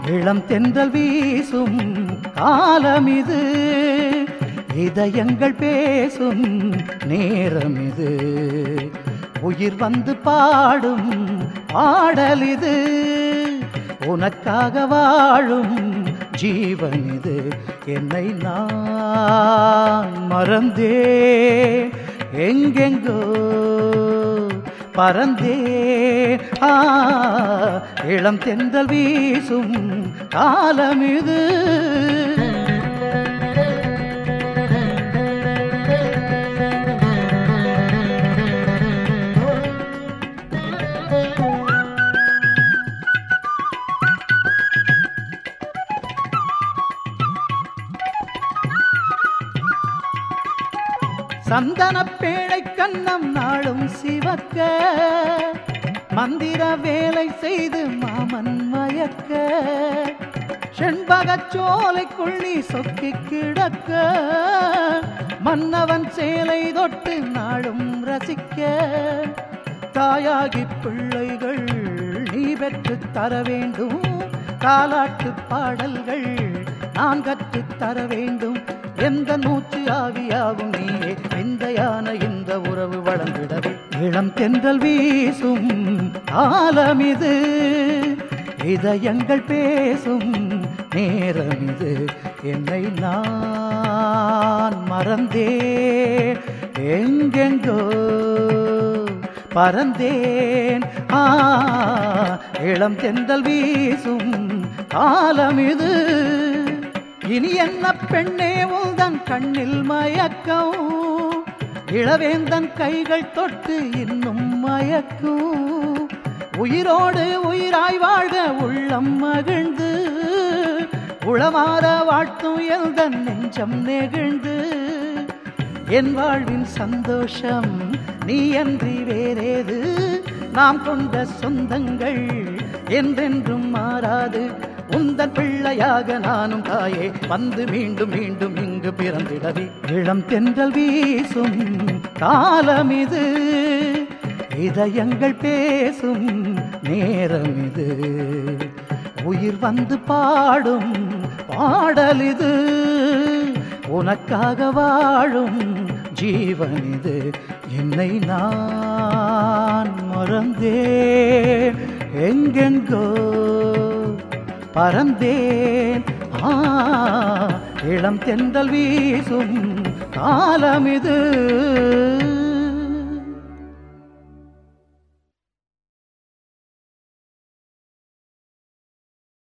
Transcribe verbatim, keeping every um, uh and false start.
இளம் தென்றல் வீசும் காலம் இது, இதயங்கள் பேசும் நேரம் இது, உயிர் வந்து பாடும் பாடல் இது, உனக்காக வாழும் ஜீவன் இது. என்னை நான் மறந்தேன், எங்கெங்கோ பறந்தேன். ஆ, இளம் தென்றல் வீசும் காலம் இது. சந்தன பேழை கண்ணம் நாளும் சிவக்க, மந்திர வேலை செய்து மாமன் மயக்க, செண்பகச் சோலைக்குள் நீ சொக்கி கிடக்க, மன்னவன் சேலை தொட்டு நாளும் ரசிக்க, தாயாகி பிள்ளைகள் நீ பெற்று தர வேண்டும், தாலாட்டு பாடல்கள் நான் கற்று தர வேண்டும். எந்த மூச்சு ஆவியாகும் நீயே, விந்தையான இந்த உறவு வளர்ந்திடவே. இளம் தென்றல் வீசும் காலம் இது, இதயங்கள் பேசும் நேரம் இது. என்னை நான் மறந்தேன், எங்கெங்கோ பறந்தேன். ஆ, இளம் தென்றல் வீசும் காலம் இது. இனி என்ன பெண்ணே உந்தன் கண்ணில் மயக்கம், இளவேந்தன் கைகள் தொட்டு இன்னும் மயக்கும், உயிரோடு உயிராய் வாழ்க உள்ளம் மகிழ்ந்து, உளமாற வாழ்த்தும் எல்தன் நெஞ்சம் நெகிழ்ந்து. என் வாழ்வின் சந்தோஷம் நீ அன்றி வேறேது, நாம் கொண்ட சொந்தங்கள் என்றென்றும் மாறாது. உந்தன் பிள்ளையாக நானும் தாயே வந்து மீண்டும் மீண்டும் இங்கு பிறந்திடவே. இளம் தென்றல் வீசும் காலம் இது, இதயங்கள் பேசும் நேரம் இது, உயிர் வந்து பாடும் பாடல் இது, உனக்காக வாழும் ஜீவன் இது. என்னை நான் மறந்தேன், எங்கெங்கோ பறந்தேன். ஆ, இளம் தென்றல் வீசும் காலம் இது.